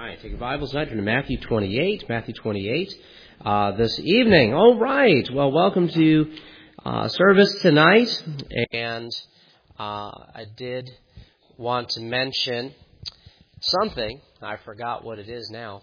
right, take your Bibles tonight, turn to Matthew 28, this evening. All right, well, welcome to service tonight, and I did want to mention something. I forgot what it is now,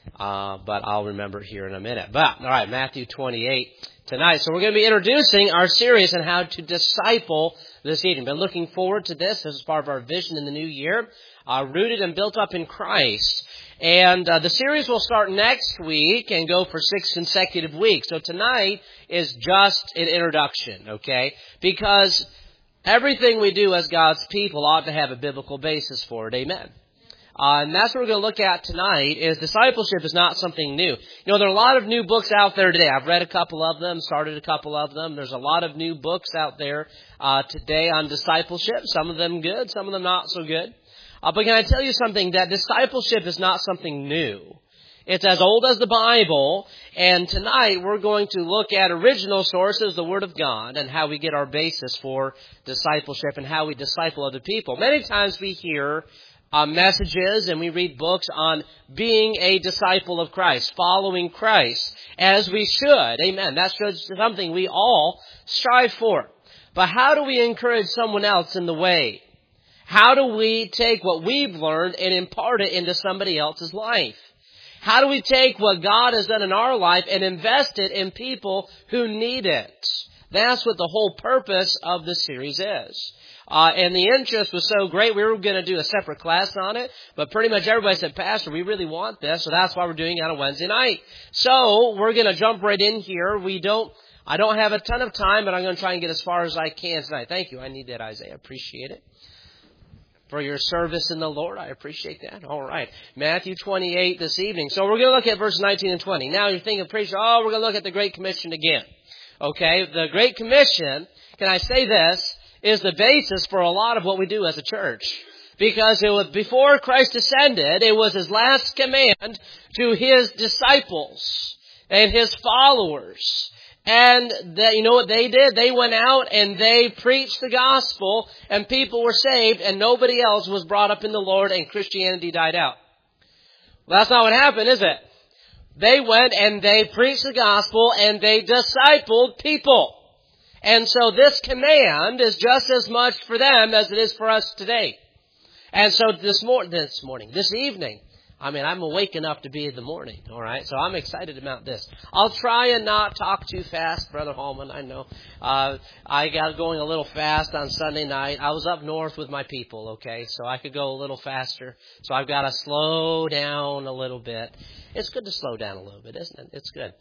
but I'll remember it here in a minute. But, all right, Matthew 28 tonight. So we're going to be introducing our series on how to disciple this evening. Been looking forward to this. This is part of our vision in the new year, rooted and built up in Christ. And the series will start next week and go for 6 consecutive weeks. So tonight is just an introduction, okay? Because everything we do as God's people ought to have a biblical basis for it. Amen. And that's what we're going to look at tonight, is discipleship is not something new. You know, there are a lot of new books out there today. I've read a couple of them, started a couple of them. There's a lot of new books out there today on discipleship. Some of them good, some of them not so good. But can I tell you something, that discipleship is not something new. It's as old as the Bible, and tonight we're going to look at original sources, the Word of God, and how we get our basis for discipleship and how we disciple other people. Many times we hear messages and we read books on being a disciple of Christ, following Christ, as we should. Amen. That's something we all strive for. But how do we encourage someone else in the way? How do we take what we've learned and impart it into somebody else's life? How do we take what God has done in our life and invest it in people who need it? That's what the whole purpose of the series is. And the interest was so great, we were going to do a separate class on it, but pretty much everybody said, Pastor, we really want this, so that's why we're doing it on a Wednesday night. So we're going to jump right in here. I don't have a ton of time, but I'm going to try and get as far as I can tonight. Thank you. I need that, Isaiah. Appreciate it. For your service in the Lord. I appreciate that. All right. Matthew 28 this evening. So we're going to look at verses 19 and 20. Now you're thinking, preacher, we're going to look at the Great Commission again. Okay. The Great Commission, can I say this, is the basis for a lot of what we do as a church. Because it was before Christ ascended, it was His last command to His disciples and His followers. And you know what they did? They went out and they preached the gospel, and people were saved, and nobody else was brought up in the Lord, and Christianity died out. Well, that's not what happened, is it? They went and they preached the gospel, and they discipled people. And so this command is just as much for them as it is for us today. And so this evening, I'm awake enough to be in the morning, all right? So I'm excited about this. I'll try and not talk too fast, Brother Holman, I know. I got going a little fast on Sunday night. I was up north with my people, okay? So I could go a little faster. So I've got to slow down a little bit. It's good to slow down a little bit, isn't it? It's good.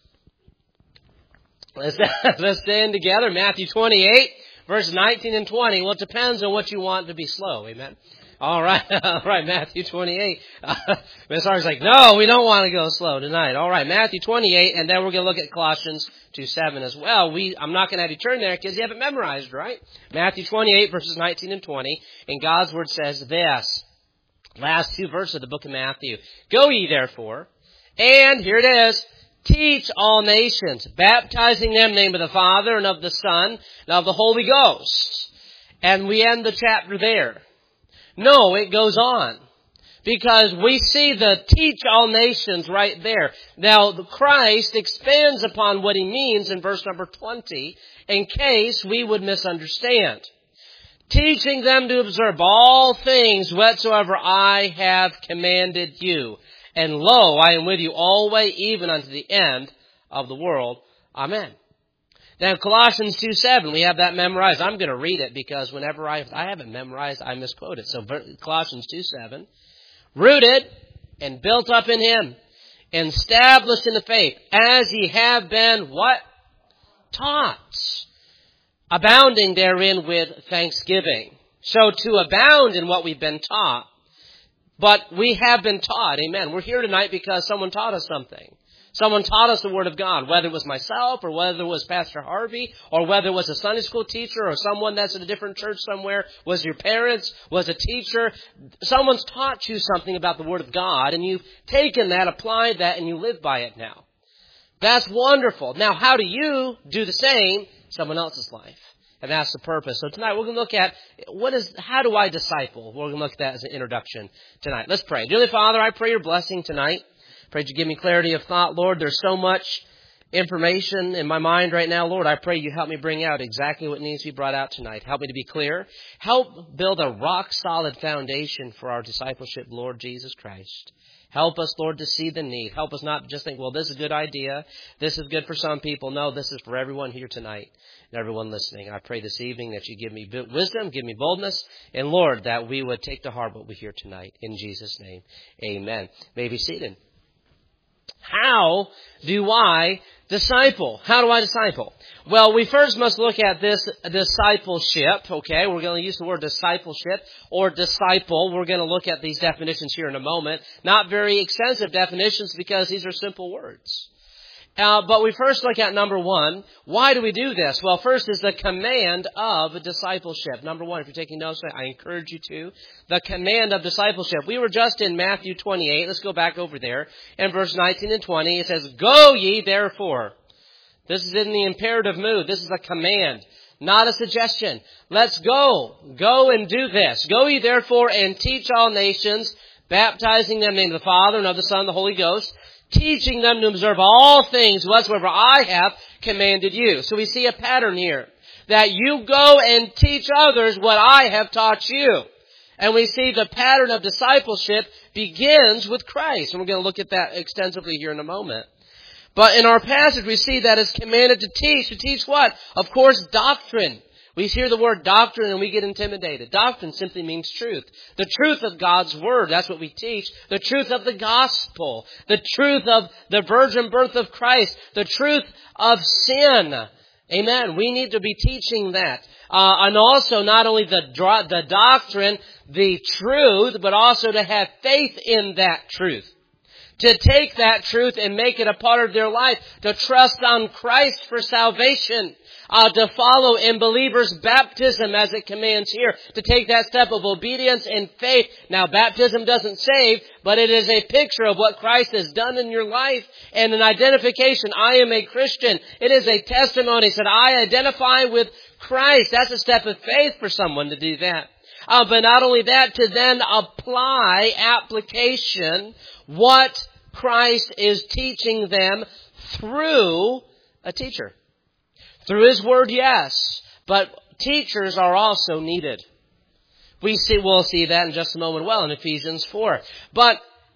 Let's stand together. Matthew 28, verses 19 and 20. Well, it depends on what you want to be slow, amen? All right, Matthew 28. Miss Hardy's like, no, we don't want to go slow tonight. All right, Matthew 28, and then we're going to look at Colossians 2:7 as well. I'm not going to have you turn there because you haven't memorized, right? Matthew 28, verses 19 and 20, and God's Word says this. Last 2 verses of the book of Matthew. Go ye therefore, and here it is, teach all nations, baptizing them in the name of the Father and of the Son and of the Holy Ghost. And we end the chapter there. No, it goes on. Because we see the teach all nations right there. Now, Christ expands upon what He means in verse number 20 in case we would misunderstand. Teaching them to observe all things whatsoever I have commanded you. And lo, I am with you always, even unto the end of the world. Amen. Now, Colossians 2:7, we have that memorized. I'm going to read it because whenever I have it memorized, I misquote it. So, Colossians 2:7, rooted and built up in Him, established in the faith, as ye have been, what? Taught. Abounding therein with thanksgiving. So, to abound in what we've been taught, but we have been taught, amen. We're here tonight because someone taught us something. Someone taught us the Word of God, whether it was myself or whether it was Pastor Harvey or whether it was a Sunday school teacher or someone that's in a different church somewhere, was your parents, was a teacher. Someone's taught you something about the Word of God, and you've taken that, applied that, and you live by it now. That's wonderful. Now, how do you do the same in someone else's life? And that's the purpose. So tonight we're going to look at how do I disciple? We're going to look at that as an introduction tonight. Let's pray. Dearly Father, I pray your blessing tonight. Pray that you give me clarity of thought. Lord, there's so much information in my mind right now. Lord, I pray you help me bring out exactly what needs to be brought out tonight. Help me to be clear. Help build a rock-solid foundation for our discipleship, Lord Jesus Christ. Help us, Lord, to see the need. Help us not just think, well, this is a good idea. This is good for some people. No, this is for everyone here tonight and everyone listening. I pray this evening that you give me wisdom, give me boldness, and, Lord, that we would take to heart what we hear tonight. In Jesus' name, amen. May be seated. How do I disciple? How do I disciple? Well, we first must look at this discipleship, okay? We're going to use the word discipleship or disciple. We're going to look at these definitions here in a moment. Not very extensive definitions because these are simple words. But we first look at number one. Why do we do this? Well, first is the command of discipleship. Number one, if you're taking notes, I encourage you to. The command of discipleship. We were just in Matthew 28. Let's go back over there. In verse 19 and 20, it says, "Go ye therefore." This is in the imperative mood. This is a command, not a suggestion. Let's go. Go and do this. "Go ye therefore and teach all nations, baptizing them in the name of the Father and of the Son and the Holy Ghost, teaching them to observe all things whatsoever I have commanded you." So we see a pattern here, that you go and teach others what I have taught you. And we see the pattern of discipleship begins with Christ. And we're going to look at that extensively here in a moment. But in our passage, we see that it's commanded to teach. To teach what? Of course, doctrine. We hear the word doctrine and we get intimidated. Doctrine simply means truth. The truth of God's Word, that's what we teach. The truth of the gospel. The truth of the virgin birth of Christ. The truth of sin. Amen. We need to be teaching that. And also not only the doctrine, the truth, but also to have faith in that truth. To take that truth and make it a part of their life. To trust on Christ for salvation. To follow in believers' baptism as it commands here. To take that step of obedience and faith. Now, baptism doesn't save, but it is a picture of what Christ has done in your life and an identification. I am a Christian. It is a testimony that I identify with Christ. That's a step of faith for someone to do that. But not only that, to then apply application what Christ is teaching them through a teacher. Through His Word, yes, but teachers are also needed. We'll see that in just a moment, well, in Ephesians 4. But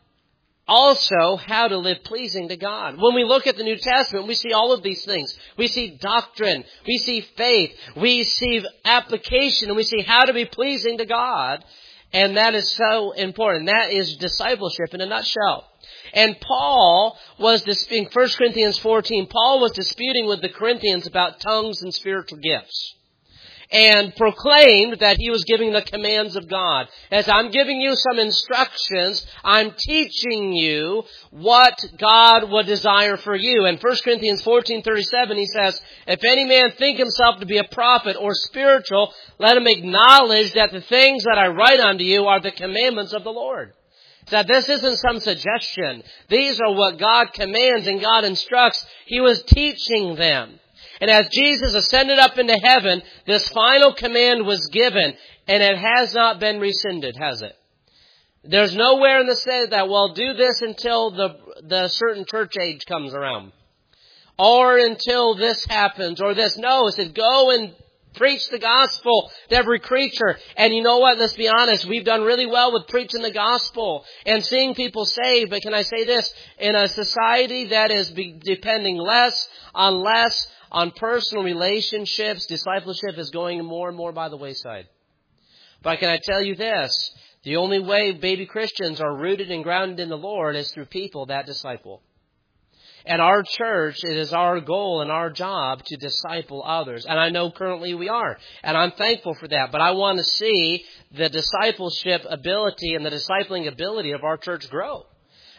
also how to live pleasing to God. When we look at the New Testament, we see all of these things. We see doctrine, we see faith, we see application, and we see how to be pleasing to God. And that is so important. That is discipleship in a nutshell. And Paul was in 1 Corinthians 14, Paul was disputing with the Corinthians about tongues and spiritual gifts. And proclaimed that he was giving the commands of God. As I'm giving you some instructions, I'm teaching you what God would desire for you. In 1 Corinthians 14:37, he says, "If any man think himself to be a prophet or spiritual, let him acknowledge that the things that I write unto you are the commandments of the Lord." So this isn't some suggestion. These are what God commands and God instructs. He was teaching them. And as Jesus ascended up into heaven, this final command was given, and it has not been rescinded, has it? There's nowhere in the Scripture that, well, do this until the certain church age comes around. Or until this happens, or this. No, it said go and preach the gospel to every creature. And you know what? Let's be honest. We've done really well with preaching the gospel and seeing people saved. But can I say this? In a society that is depending less on personal relationships, discipleship is going more and more by the wayside. But can I tell you this? The only way baby Christians are rooted and grounded in the Lord is through people that disciple. And our church, it is our goal and our job to disciple others. And I know currently we are. And I'm thankful for that. But I want to see the discipleship ability and the discipling ability of our church grow.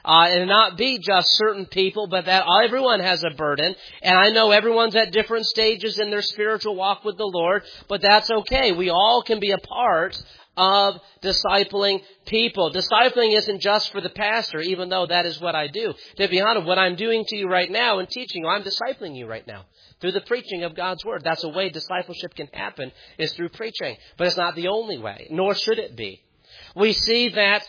and not be just certain people, but that everyone has a burden. And I know everyone's at different stages in their spiritual walk with the Lord, but that's okay. We all can be a part of discipling people. Discipling isn't just for the pastor, even though that is what I do. To be honest, what I'm doing to you right now and teaching you, I'm discipling you right now through the preaching of God's Word. That's a way discipleship can happen, is through preaching. But it's not the only way, nor should it be. We see that,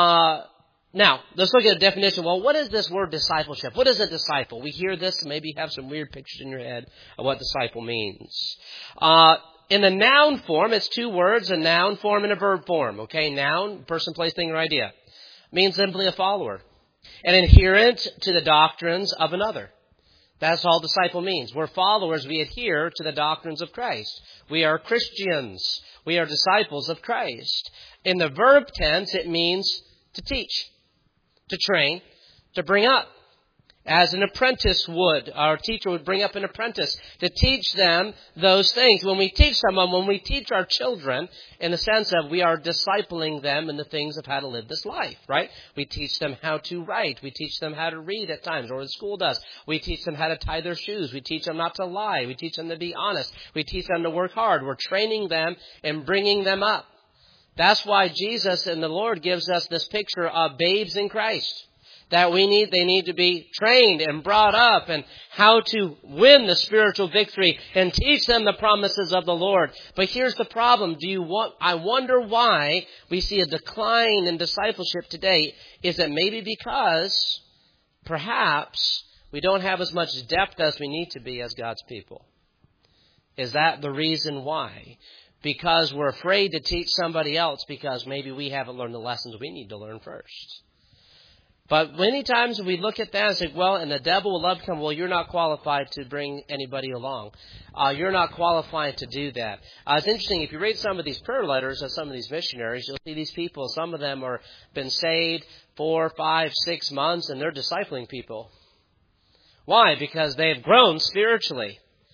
now, let's look at a definition. Well, what is this word discipleship? What is a disciple? We hear this and maybe have some weird pictures in your head of what disciple means. In the noun form, it's two words, a noun form and a verb form. Okay, noun, person, place, thing, or idea. Means simply a follower. An adherent to the doctrines of another. That's all disciple means. We're followers. We adhere to the doctrines of Christ. We are Christians. We are disciples of Christ. In the verb tense, it means to teach, to train, to bring up. As an apprentice would, our teacher would bring up an apprentice to teach them those things. When we teach someone, when we teach our children, in the sense of we are discipling them in the things of how to live this life, right? We teach them how to write. We teach them how to read at times, or the school does. We teach them how to tie their shoes. We teach them not to lie. We teach them to be honest. We teach them to work hard. We're training them and bringing them up. That's why Jesus and the Lord gives us this picture of babes in Christ. That they need to be trained and brought up and how to win the spiritual victory and teach them the promises of the Lord. But here's the problem. I wonder why we see a decline in discipleship today. Is it maybe because perhaps we don't have as much depth as we need to be as God's people? Is that the reason why? Because we're afraid to teach somebody else because maybe we haven't learned the lessons we need to learn first. But many times we look at that and say, well, and the devil will love to come, well, you're not qualified to bring anybody along. You're not qualified to do that. It's interesting, if you read some of these prayer letters of some of these missionaries, you'll see these people, some of them are been saved 4, 5, 6 months, and they're discipling people. Why? Because they have grown spiritually.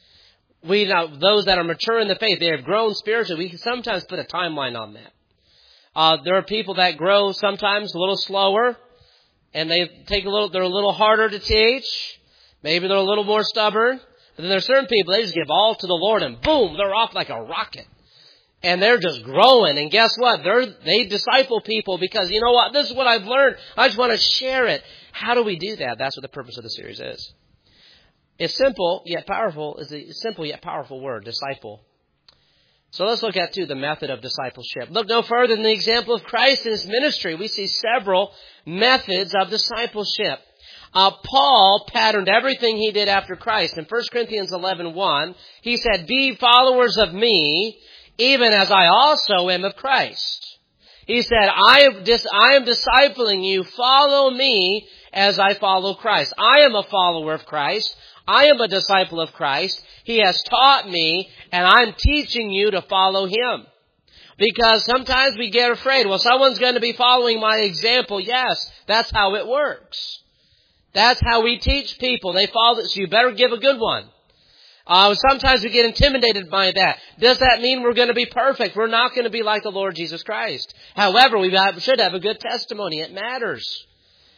Those that are mature in the faith, they have grown spiritually. We can sometimes put a timeline on that. There are people that grow sometimes a little slower. And they're a little harder to teach. Maybe they're a little more stubborn. But then there's certain people, they just give all to the Lord and boom, they're off like a rocket. And they're just growing. And guess what? They disciple people because, you know what? This is what I've learned. I just want to share it. How do we do that? That's what the purpose of the series is. It's simple yet powerful. It's a simple yet powerful word, disciple. So let's look at, too, the method of discipleship. Look no further than the example of Christ in His ministry. We see several methods of discipleship. Paul patterned everything he did after Christ. In 1 Corinthians 11:1, he said, "Be followers of me, even as I also am of Christ." He said, I am discipling you. Follow me as I follow Christ. I am a follower of Christ. I am a disciple of Christ. He has taught me, and I'm teaching you to follow Him. Because sometimes we get afraid. Well, someone's going to be following my example. Yes, that's how it works. That's how we teach people. They follow it, so you better give a good one. Sometimes we get intimidated by that. Does that mean we're going to be perfect? We're not going to be like the Lord Jesus Christ. However, we should have a good testimony. It matters.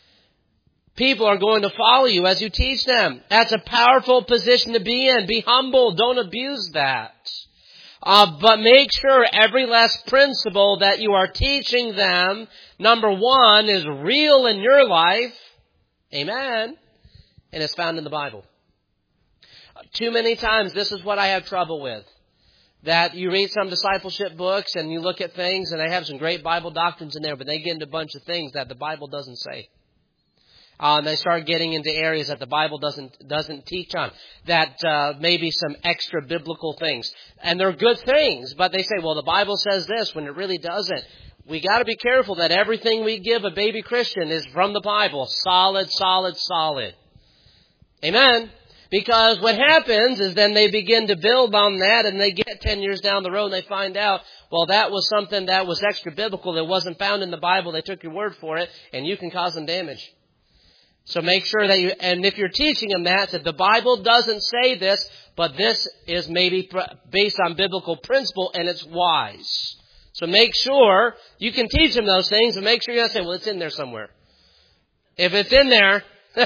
People are going to follow you as you teach them. That's a powerful position to be in. Be humble. Don't abuse that. But make sure every last principle that you are teaching them, number one, is real in your life. Amen. And it's found in the Bible. Too many times, this is what I have trouble with. That you read some discipleship books and you look at things and they have some great Bible doctrines in there, but they get into a bunch of things that the Bible doesn't say. They start getting into areas that the Bible doesn't teach on. That maybe some extra biblical things. And they're good things, but they say, well, the Bible says this when it really doesn't. We got to be careful that everything we give a baby Christian is from the Bible. Solid, solid, solid. Amen. Because what happens is then they begin to build on that and they get 10 years down the road and they find out, well, that was something that was extra biblical that wasn't found in the Bible. They took your word for it and you can cause them damage. So make sure that and if you're teaching them that the Bible doesn't say this, but this is maybe based on biblical principle and it's wise. So make sure you can teach them those things and make sure you're not saying, well, it's in there somewhere. If it's in there,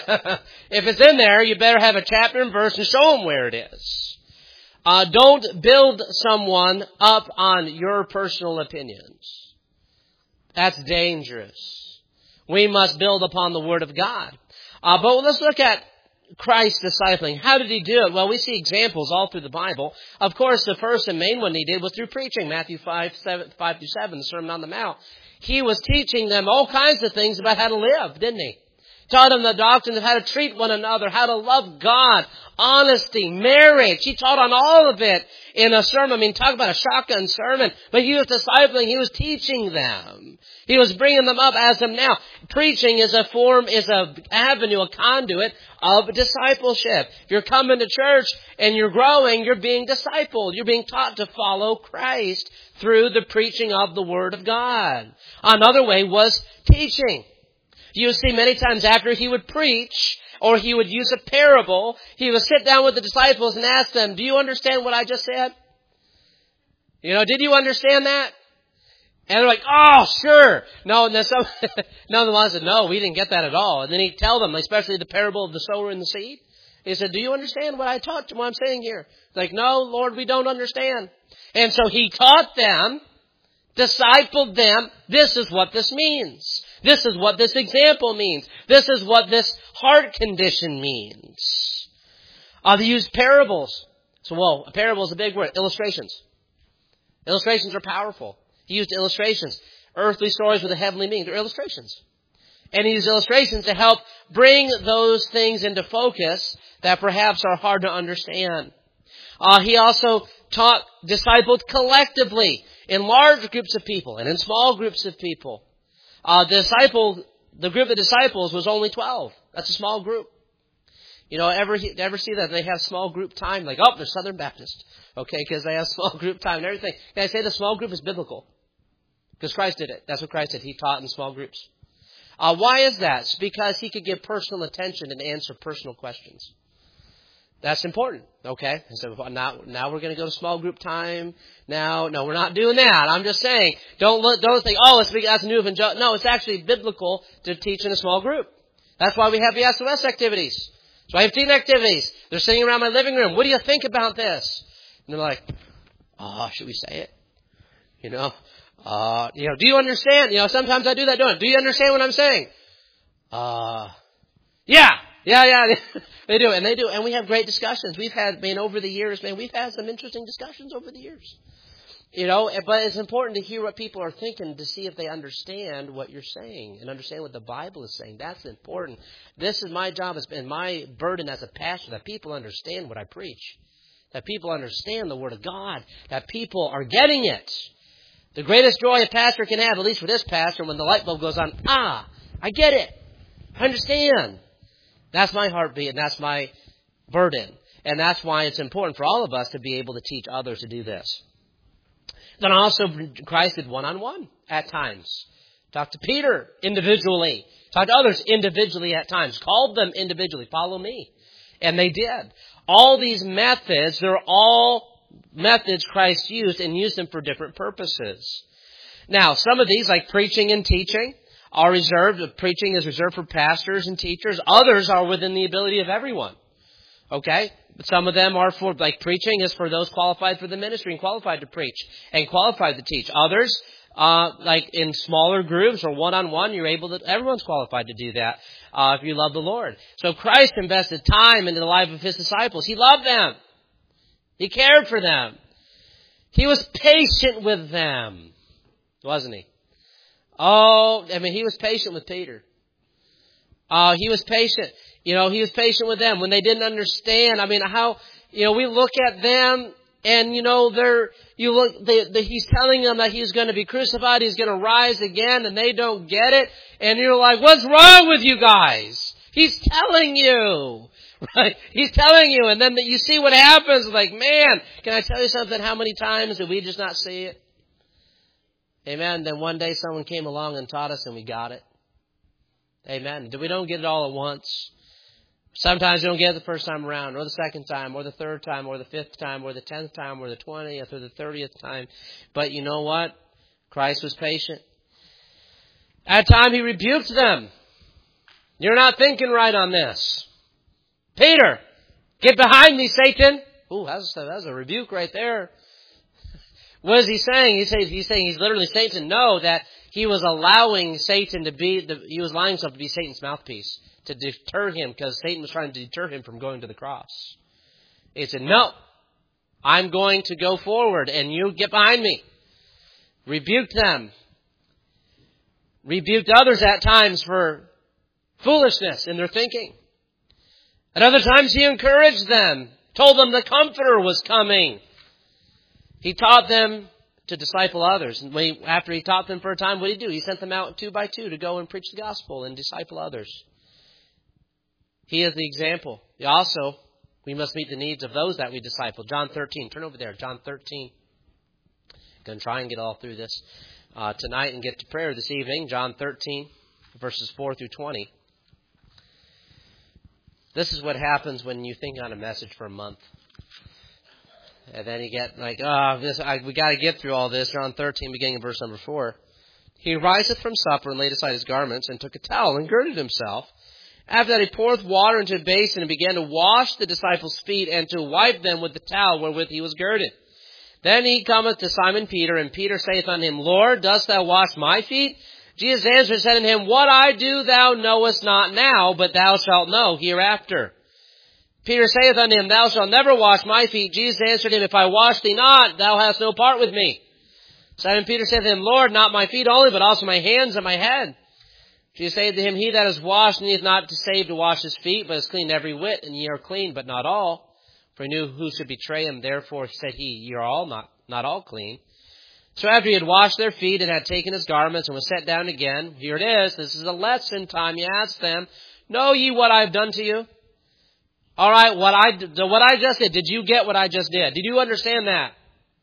you better have a chapter and verse and show them where it is. Don't build someone up on your personal opinions. That's dangerous. We must build upon the Word of God. But let's look at Christ's discipling. How did he do it? Well, we see examples all through the Bible. Of course, the first and main one he did was through preaching. Matthew 5:7, the Sermon on the Mount. He was teaching them all kinds of things about how to live, didn't he? Taught them the doctrine of how to treat one another, how to love God, honesty, marriage. He taught on all of it in a sermon. I mean, talk about a shotgun sermon. But he was discipling. He was teaching them. He was bringing them up as them now. Preaching is a form, is a avenue, a conduit of discipleship. If you're coming to church and you're growing, you're being discipled. You're being taught to follow Christ through the preaching of the Word of God. Another way was teaching. You see many times after he would preach or he would use a parable, he would sit down with the disciples and ask them, do you understand what I just said? Did you understand that? And they're like, oh, sure. No, and then none of the ones said, no, we didn't get that at all. And then he'd tell them, especially the parable of the sower and the seed. He said, do you understand what I taught, what I'm saying here? Like, no, Lord, we don't understand. And so he taught them, discipled them, this is what this means. This is what this example means. This is what this heart condition means. They used parables. So, a parable is a big word. Illustrations. Illustrations are powerful. He used illustrations. Earthly stories with a heavenly meaning. They're illustrations. And he used illustrations to help bring those things into focus that perhaps are hard to understand. He also discipled collectively in large groups of people and in small groups of people. The group of disciples was only 12. That's a small group. Ever see that? They have small group time. Like, they're Southern Baptist. Okay, because they have small group time and everything. Can I say the small group is biblical? Because Christ did it. That's what Christ did. He taught in small groups. Why is that? It's because he could give personal attention and answer personal questions. That's important, okay? And so now we're going to go to small group time. No, we're not doing that. I'm just saying, don't think, that's new evangelical. No, it's actually biblical to teach in a small group. That's why we have the SOS activities. So I have teen activities. They're sitting around my living room. What do you think about this? And they're like, should we say it? Do you understand? Sometimes I do that, don't I? Do you understand what I'm saying? Yeah. They do. And we have great discussions. Over the years, we've had some interesting discussions over the years. But it's important to hear what people are thinking to see if they understand what you're saying and understand what the Bible is saying. That's important. This is my job and my burden as a pastor, that people understand what I preach. That people understand the Word of God. That people are getting it. The greatest joy a pastor can have, at least for this pastor, when the light bulb goes on, I get it. I understand. That's my heartbeat and that's my burden. And that's why it's important for all of us to be able to teach others to do this. Then also, Christ did one-on-one at times. Talked to Peter individually. Talked to others individually at times. Called them individually. Follow me. And they did. All these methods, they're all methods Christ used and used them for different purposes. Now, some of these, like preaching and teaching, are reserved. Preaching is reserved for pastors and teachers. Others are within the ability of everyone. Okay? But some of them are for, like preaching is for those qualified for the ministry and qualified to preach and qualified to teach. Others, like in smaller groups or one-on-one, everyone's qualified to do that if you love the Lord. So Christ invested time into the life of his disciples. He loved them. He cared for them. He was patient with them, wasn't he? He was patient with Peter. He was patient. He was patient with them when they didn't understand. We look at them and, he's telling them that he's going to be crucified, he's going to rise again, and they don't get it. And you're like, what's wrong with you guys? He's telling you. Right? He's telling you. And then you see what happens. Like, man, can I tell you something? How many times did we just not see it? Amen. Then one day someone came along and taught us and we got it. Amen. We don't get it all at once. Sometimes you don't get it the first time around, or the second time, or the third time, or the fifth time, or the 10th time, or the 20th, or the 30th time. But you know what? Christ was patient. At a time he rebuked them. You're not thinking right on this. Peter, get behind me, Satan. Ooh, that's a rebuke right there. What is he saying? He's literally saying to know that he was allowing Satan to be, he was allowing himself to be Satan's mouthpiece to deter him because Satan was trying to deter him from going to the cross. He said, no, I'm going to go forward and you get behind me. Rebuked them. Rebuked others at times for foolishness in their thinking. At other times he encouraged them, told them the Comforter was coming. He taught them to disciple others. And after he taught them for a time, what did he do? He sent them out 2 by 2 to go and preach the gospel and disciple others. He is the example. Also, we must meet the needs of those that we disciple. John 13. Turn over there. John 13. Going to try and get all through this tonight and get to prayer this evening. John 13, verses 4 through 20. This is what happens when you think on a message for a month. And then you get like, we got to get through all this. John 13, beginning in verse number 4. He riseth from supper and laid aside his garments and took a towel and girded himself. After that he poureth water into a basin and began to wash the disciples' feet and to wipe them with the towel wherewith he was girded. Then he cometh to Simon Peter, and Peter saith unto him, Lord, dost thou wash my feet? Jesus answered and said unto him, What I do thou knowest not now, but thou shalt know hereafter. Peter saith unto him, Thou shalt never wash my feet. Jesus answered him, If I wash thee not, thou hast no part with me. Simon Peter saith to him, Lord, not my feet only, but also my hands and my head. Jesus saith to him, He that is washed needeth not to save to wash his feet, but is clean every whit, and ye are clean, but not all. For he knew who should betray him. Therefore said he, Ye are all not all clean. So after he had washed their feet and had taken his garments and was set down again, here it is, this is a lesson time. He asked them, Know ye what I have done to you? All right, what I just did. Did you get what I just did? Did you understand that?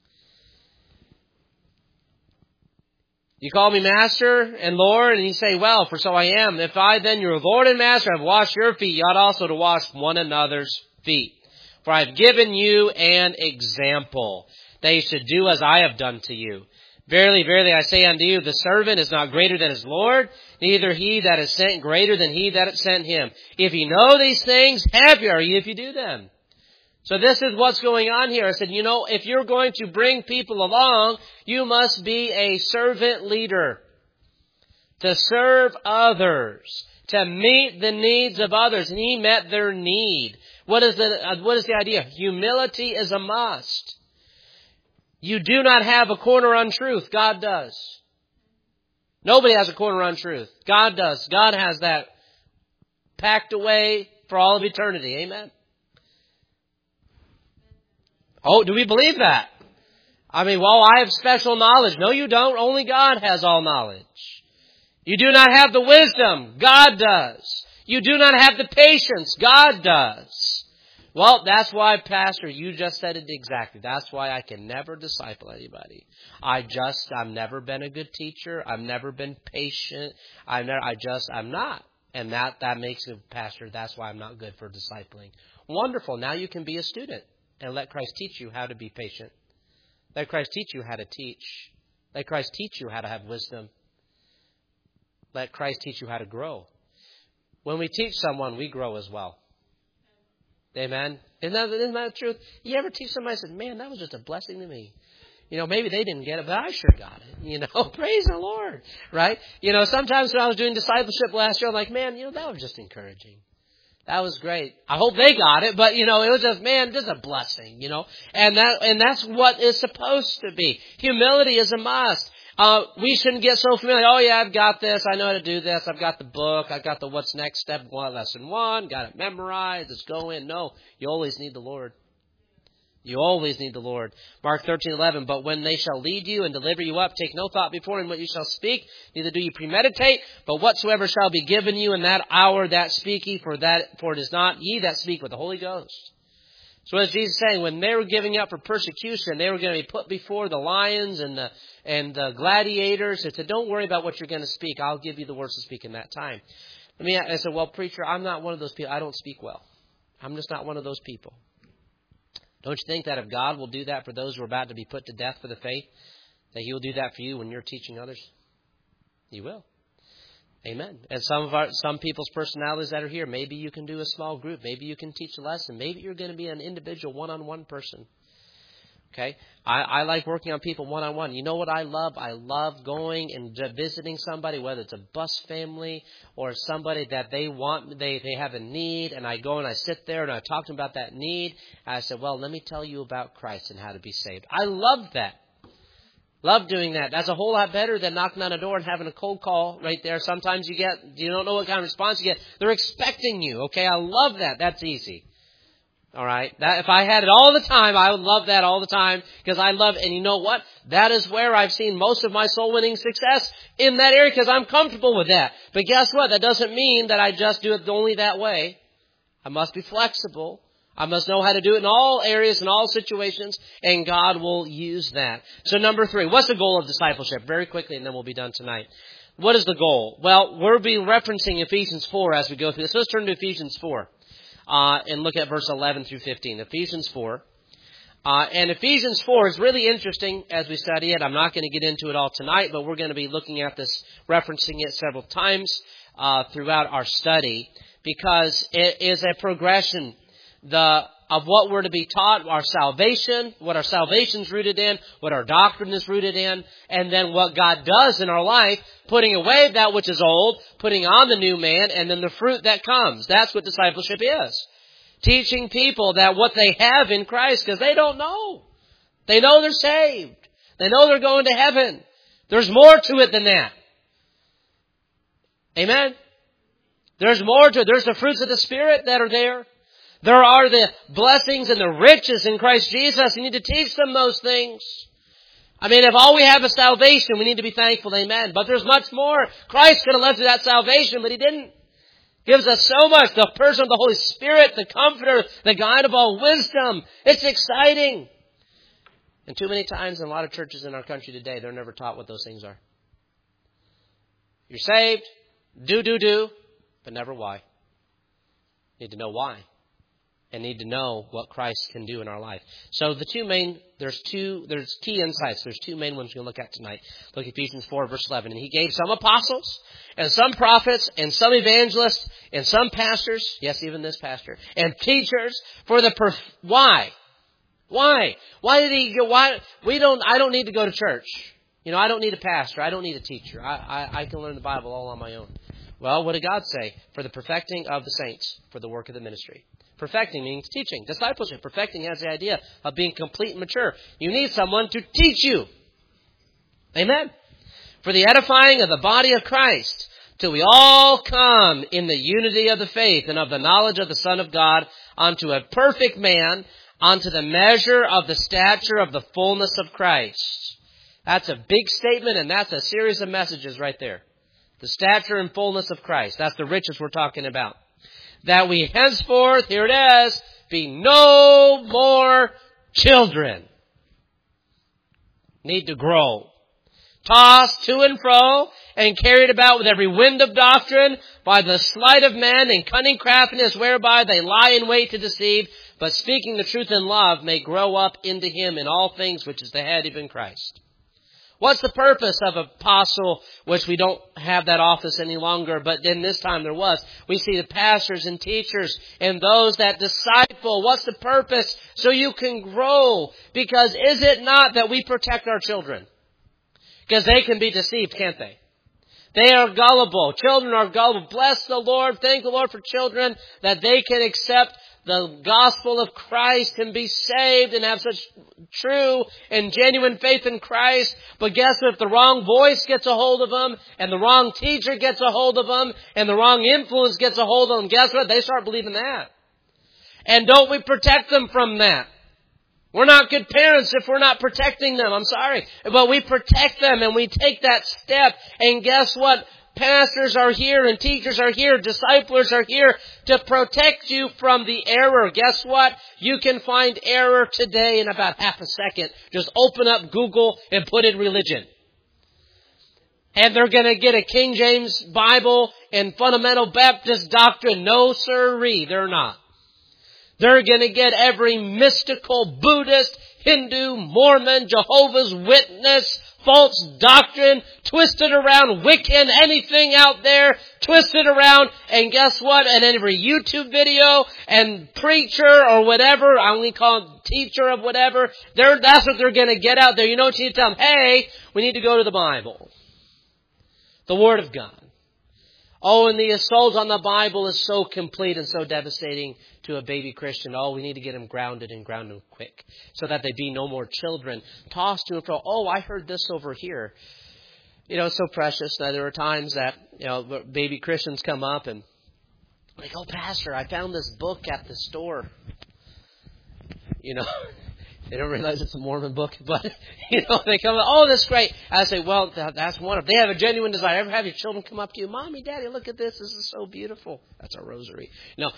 You call me Master and Lord, and you say, Well, for so I am. If I then, your Lord and Master, have washed your feet, you ought also to wash one another's feet. For I have given you an example, that you should do as I have done to you. Verily, verily, I say unto you, the servant is not greater than his Lord, neither he that is sent greater than he that sent him. If you know these things, happy are you if you do them. So this is what's going on here. I said, if you're going to bring people along, you must be a servant leader. To serve others. To meet the needs of others. And he met their need. What is the idea? Humility is a must. You do not have a corner on truth. God does. Nobody has a corner on truth. God does. God has that packed away for all of eternity. Amen. Oh, do we believe that? I have special knowledge. No, you don't. Only God has all knowledge. You do not have the wisdom. God does. You do not have the patience. God does. Well, that's why, Pastor, you just said it exactly. That's why I can never disciple anybody. I've never been a good teacher. I've never been patient. I'm not. And that makes me, Pastor, that's why I'm not good for discipling. Wonderful. Now you can be a student and let Christ teach you how to be patient. Let Christ teach you how to teach. Let Christ teach you how to have wisdom. Let Christ teach you how to grow. When we teach someone, we grow as well. Amen. Isn't that the truth? You ever teach somebody and said, Man, that was just a blessing to me. Maybe they didn't get it, but I sure got it. Praise the Lord. Right? Sometimes when I was doing discipleship last year, I'm like, man, that was just encouraging. That was great. I hope they got it, but it was just, man, just a blessing, And that's what is supposed to be. Humility is a must. We shouldn't get so familiar. Oh yeah, I've got this. I know how to do this. I've got the book. I've got the what's next step, lesson 1. Got it memorized. Let's go in. No, you always need the Lord. You always need the Lord. Mark 13:11. But when they shall lead you and deliver you up, take no thought beforehand what you shall speak. Neither do you premeditate. But whatsoever shall be given you in that hour, that speak ye. For it is not ye that speak, but the Holy Ghost. So what is Jesus saying? When they were giving up for persecution, they were going to be put before the lions and the gladiators. They said, don't worry about what you're going to speak. I'll give you the words to speak in that time. I said, well, preacher, I'm not one of those people. I don't speak well. I'm just not one of those people. Don't you think that if God will do that for those who are about to be put to death for the faith, that He will do that for you when you're teaching others? He will. Amen. And some people's personalities that are here, maybe you can do a small group. Maybe you can teach a lesson. Maybe you're going to be an individual one-on-one person. Okay? I like working on people one-on-one. You know what I love? I love going and visiting somebody, whether it's a bus family or somebody that they have a need, and I go and I sit there and I talk to them about that need. And I said, well, let me tell you about Christ and how to be saved. I love that. Love doing that. That's a whole lot better than knocking on a door and having a cold call right there. Sometimes you don't know what kind of response you get. They're expecting you. Okay, I love that. That's easy. All right. If I had it all the time, I would love that all the time because I love it. And you know what? That is where I've seen most of my soul winning success in that area because I'm comfortable with that. But guess what? That doesn't mean that I just do it only that way. I must be flexible. I must know how to do it in all areas, in all situations, and God will use that. So number 3, what's the goal of discipleship? Very quickly, and then we'll be done tonight. What is the goal? Well, we'll be referencing Ephesians 4 as we go through this. Let's turn to Ephesians 4 and look at verse 11 through 15. Ephesians 4. And Ephesians 4 is really interesting as we study it. I'm not going to get into it all tonight, but we're going to be looking at this, referencing it several times throughout our study because it is a progression of what we're to be taught, our salvation, what our salvation's rooted in, what our doctrine is rooted in, and then what God does in our life, putting away that which is old, putting on the new man, and then the fruit that comes. That's what discipleship is. Teaching people that what they have in Christ, because they don't know. They know they're saved. They know they're going to heaven. There's more to it than that. Amen? There's more to it. There's the fruits of the Spirit that are there. There are the blessings and the riches in Christ Jesus. You need to teach them those things. I mean, if all we have is salvation, we need to be thankful. Amen. But there's much more. Christ could have left us that salvation, but He didn't. Gives us so much. The person of the Holy Spirit, the Comforter, the guide of all wisdom. It's exciting. And too many times in a lot of churches in our country today, they're never taught what those things are. You're saved. Do, but never why. You need to know why. And need to know what Christ can do in our life. So there's key insights. There's 2 main ones we're going to look at tonight. Look at Ephesians 4, verse 11. And He gave some apostles, and some prophets, and some evangelists, and some pastors, yes, even this pastor, and teachers for the why? Why? Why did He go? Why? I don't need to go to church. You know, I don't need a pastor. I don't need a teacher. I can learn the Bible all on my own. Well, what did God say? For the perfecting of the saints, for the work of the ministry. Perfecting means teaching. Discipleship. Perfecting has the idea of being complete and mature. You need someone to teach you. Amen. For the edifying of the body of Christ, till we all come in the unity of the faith and of the knowledge of the Son of God, unto a perfect man, unto the measure of the stature of the fullness of Christ. That's a big statement, and that's a series of messages right there. The stature and fullness of Christ. That's the riches we're talking about. That we henceforth, here it is, be no more children. Need to grow. Tossed to and fro and carried about with every wind of doctrine by the sleight of men and cunning craftiness whereby they lie in wait to deceive, but speaking the truth in love may grow up into Him in all things which is the head, even Christ. What's the purpose of apostle, which we don't have that office any longer, but then this time there was. We see the pastors and teachers and those that disciple. What's the purpose? So you can grow. Because is it not that we protect our children? Because they can be deceived, can't they? They are gullible. Children are gullible. Bless the Lord. Thank the Lord for children that they can accept the gospel of Christ and be saved and have such true and genuine faith in Christ. But guess what? If the wrong voice gets a hold of them and the wrong teacher gets a hold of them and the wrong influence gets a hold of them, guess what? They start believing that. And don't we protect them from that? We're not good parents if we're not protecting them. I'm sorry. But we protect them and we take that step. And guess what? Pastors are here and teachers are here. Disciplers are here to protect you from the error. Guess what? You can find error today in about half a second. Just open up Google and put in religion. And they're going to get a King James Bible and fundamental Baptist doctrine. No, sirree, they're not. They're going to get every mystical Buddhist, Hindu, Mormon, Jehovah's Witness, false doctrine, twisted around, Wiccan, anything out there, twisted around, and guess what? And every YouTube video and preacher or whatever, I only call it teacher of whatever, that's what they're going to get out there. You know what you need to tell them? Hey, we need to go to the Bible. The Word of God. Oh, and the assault on the Bible is so complete and so devastating to a baby Christian. Oh, we need to get them grounded and grounded quick so that they be no more children tossed to and fro. Oh, I heard this over here. You know, it's so precious. Now, there are times that, baby Christians come up and like, oh, Pastor, I found this book at the store. They don't realize it's a Mormon book, but, they come up, oh, that's great. I say, well, that's wonderful. They have a genuine desire. Ever have your children come up to you, Mommy, Daddy, look at this. This is so beautiful. That's our rosary.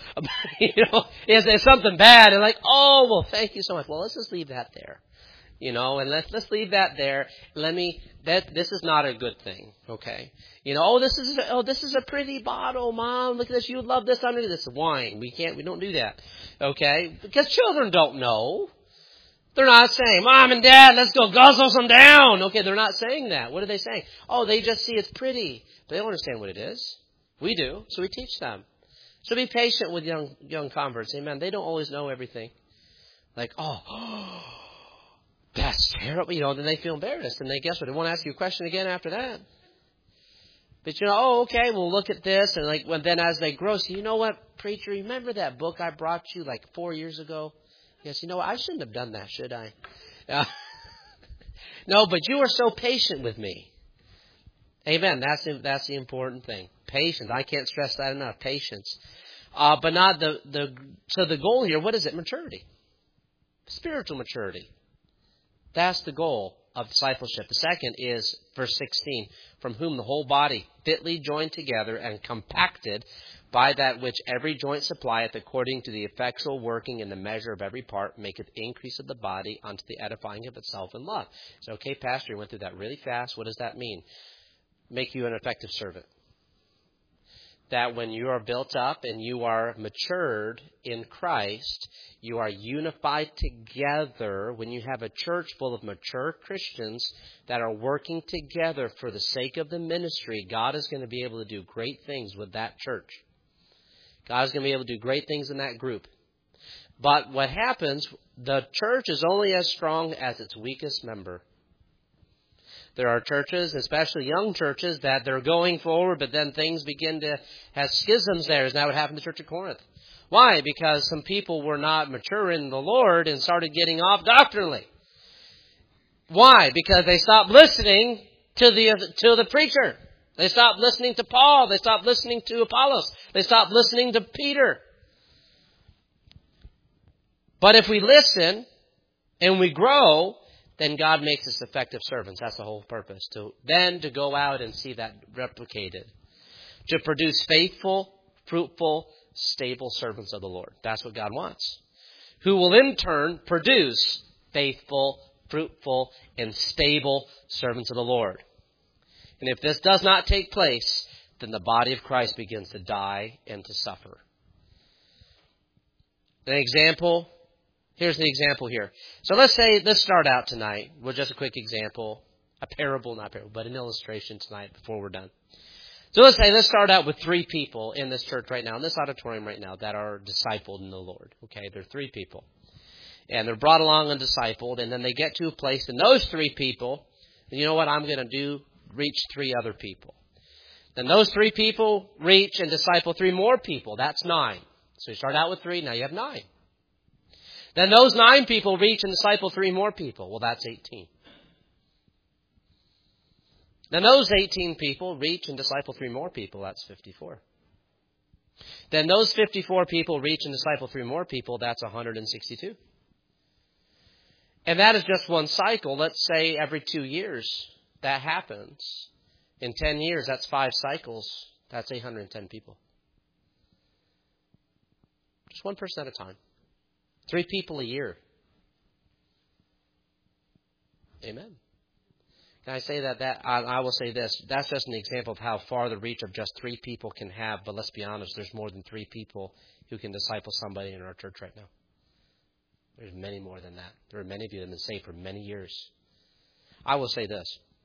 It's something bad. And like, oh, well, thank you so much. Well, let's just leave that there. And let's leave that there. This is not a good thing, okay? This is a pretty bottle, Mom. Look at this. You would love this under this wine. We don't do that, okay? Because children don't know. They're not saying, Mom and Dad, let's go guzzle some down. Okay, they're not saying that. What are they saying? Oh, they just see it's pretty. But they don't understand what it is. We do, so we teach them. So be patient with young converts. Amen. They don't always know everything. Like, oh, that's terrible. Then they feel embarrassed. And they guess what? They won't ask you a question again after that. But okay, we'll look at this. And then as they grow, so you know what, preacher, remember that book I brought you 4 years ago? Yes, I shouldn't have done that, should I? No, but you are so patient with me. Amen. That's the important thing. Patience. I can't stress that enough. Patience. But not so the goal here, what is it? Maturity. Spiritual maturity. That's the goal of discipleship. The second is verse 16, from whom the whole body fitly joined together and compacted by that which every joint supplieth, according to the effectual working in the measure of every part, maketh increase of the body unto the edifying of itself in love. So, okay, Pastor, you went through that really fast. What does that mean? Make you an effective servant. That when you are built up and you are matured in Christ, you are unified together. When you have a church full of mature Christians that are working together for the sake of the ministry, God is going to be able to do great things with that church. God is going to be able to do great things in that group. But what happens, the church is only as strong as its weakest member. There are churches, especially young churches, that they're going forward, but then things begin to have schisms there. Isn't that what happened to the church of Corinth? Why? Because some people were not mature in the Lord and started getting off doctrinally. Why? Because they stopped listening to the preacher. They stopped listening to Paul. They stopped listening to Apollos. They stopped listening to Peter. But if we listen and we grow, then God makes us effective servants. That's the whole purpose. To go out and see that replicated. To produce faithful, fruitful, stable servants of the Lord. That's what God wants. Who will in turn produce faithful, fruitful, and stable servants of the Lord. And if this does not take place, then the body of Christ begins to die and to suffer. An example. Here's the example here. So let's start out tonight with just a quick example. A parable, not parable, but an illustration tonight before we're done. So let's start out with 3 people in this church right now, in this auditorium right now, that are discipled in the Lord. Okay, there are 3 people. And they're brought along and discipled, and then they get to a place, and those 3 people, you know what I'm going to do? Reach 3 other people. Then those 3 people reach and disciple 3 more people. That's 9. So you start out with 3, now you have 9. Then those 9 people reach and disciple 3 more people. Well, that's 18. Then those 18 people reach and disciple 3 more people. That's 54. Then those 54 people reach and disciple 3 more people. That's 162. And that is just one cycle. Let's say every 2 years that happens. In 10 years, that's 5 cycles. That's 810 people. Just one person at a time. 3 people a year. Amen. Can I say that I will say this. That's just an example of how far the reach of just 3 people can have. But let's be honest, there's more than 3 people who can disciple somebody in our church right now. There's many more than that. There are many of you that have been saved for many years. I will say this.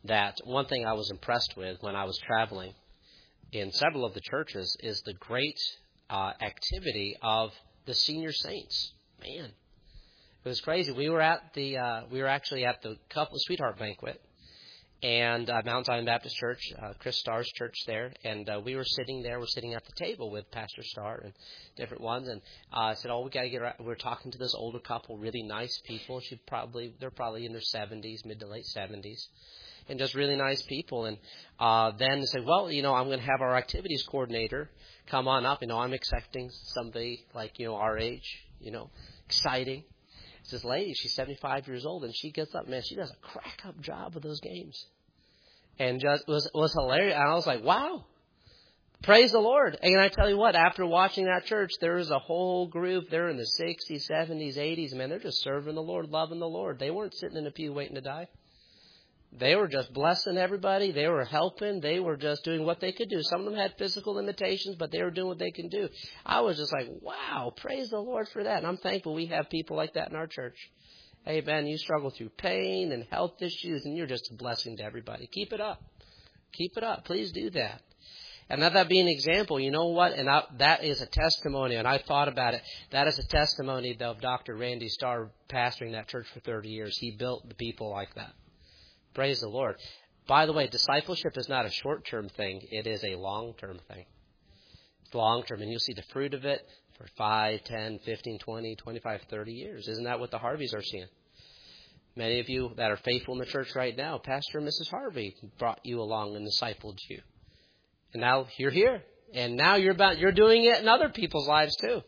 that one thing I was impressed with when I was traveling in several of the churches is the great activity of the senior saints. Man, it was crazy. We were actually at the couple sweetheart banquet, and Mount Zion Baptist Church, Chris Starr's church there, and we were sitting there. We're sitting at the table with Pastor Starr and different ones, and I said, "Oh, we got to get." We're talking to this older couple, really nice people. They're probably in their 70s, mid to late 70s, and just really nice people. And then they said, "Well, I'm going to have our activities coordinator come on up. I'm expecting somebody like our age, exciting." It's this lady, she's 75 years old, and she gets up, man, she does a crack-up job with those games. And just was hilarious. And I was like, wow, praise the Lord. And I tell you what, after watching that church, there was a whole group. They're in the 60s, 70s, 80s. Man, they're just serving the Lord, loving the Lord. They weren't sitting in a pew waiting to die. They were just blessing everybody. They were helping. They were just doing what they could do. Some of them had physical limitations, but they were doing what they can do. I was just like, wow, praise the Lord for that. And I'm thankful we have people like that in our church. Hey, man, you struggle through pain and health issues, and you're just a blessing to everybody. Keep it up. Keep it up. Please do that. And let that be an example. You know what? And that is a testimony, and I thought about it. That is a testimony of Dr. Randy Starr pastoring that church for 30 years. He built the people like that. Praise the Lord. By the way, discipleship is not a short-term thing. It is a long-term thing. It's long-term, and you'll see the fruit of it for 5, 10, 15, 20, 25, 30 years. Isn't that what the Harveys are seeing? Many of you that are faithful in the church right now, Pastor and Mrs. Harvey brought you along and discipled you. And now you're here. And now you're doing it in other people's lives too.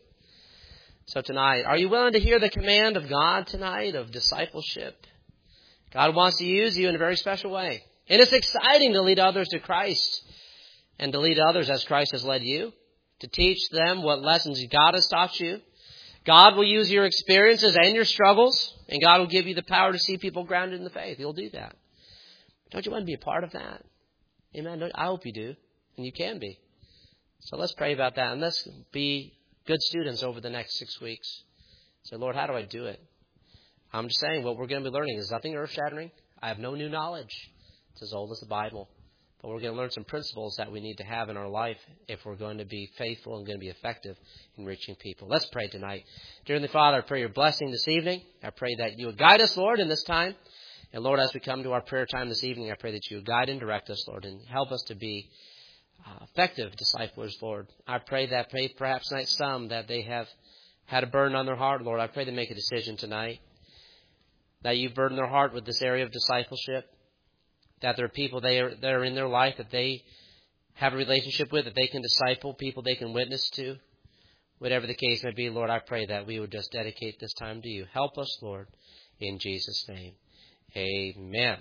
So tonight, are you willing to hear the command of God tonight of discipleship? God wants to use you in a very special way. And it's exciting to lead others to Christ and to lead others as Christ has led you, to teach them what lessons God has taught you. God will use your experiences and your struggles, and God will give you the power to see people grounded in the faith. He'll do that. Don't you want to be a part of that? Amen. I hope you do, and you can be. So let's pray about that, and let's be good students over the next 6 weeks. Say, Lord, how do I do it? I'm just saying what we're going to be learning is nothing earth-shattering. I have no new knowledge. It's as old as the Bible. But we're going to learn some principles that we need to have in our life if we're going to be faithful and going to be effective in reaching people. Let's pray tonight. Dear Heavenly Father, I pray your blessing this evening. I pray that you would guide us, Lord, in this time. And Lord, as we come to our prayer time this evening, I pray that you would guide and direct us, Lord, and help us to be effective disciples, Lord. I pray that perhaps tonight some that they have had a burden on their heart, Lord. I pray they make a decision tonight, that you burden their heart with this area of discipleship, that there are people that are in their life that they have a relationship with, that they can disciple, people they can witness to. Whatever the case may be, Lord, I pray that we would just dedicate this time to you. Help us, Lord, in Jesus' name. Amen.